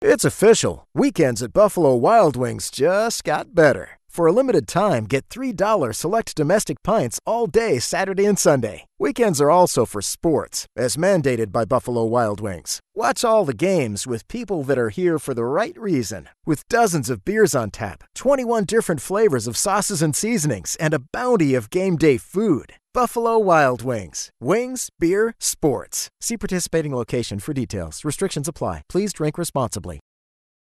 It's official. Weekends at Buffalo Wild Wings just got better. For a limited time, get $3 select domestic pints all day Saturday and Sunday. Weekends are also for sports, as mandated by Buffalo Wild Wings. Watch all the games with people that are here for the right reason. With dozens of beers on tap, 21 different flavors of sauces and seasonings, and a bounty of game day food. Buffalo Wild Wings. Wings, beer, sports. See participating location for details. Restrictions apply. Please drink responsibly.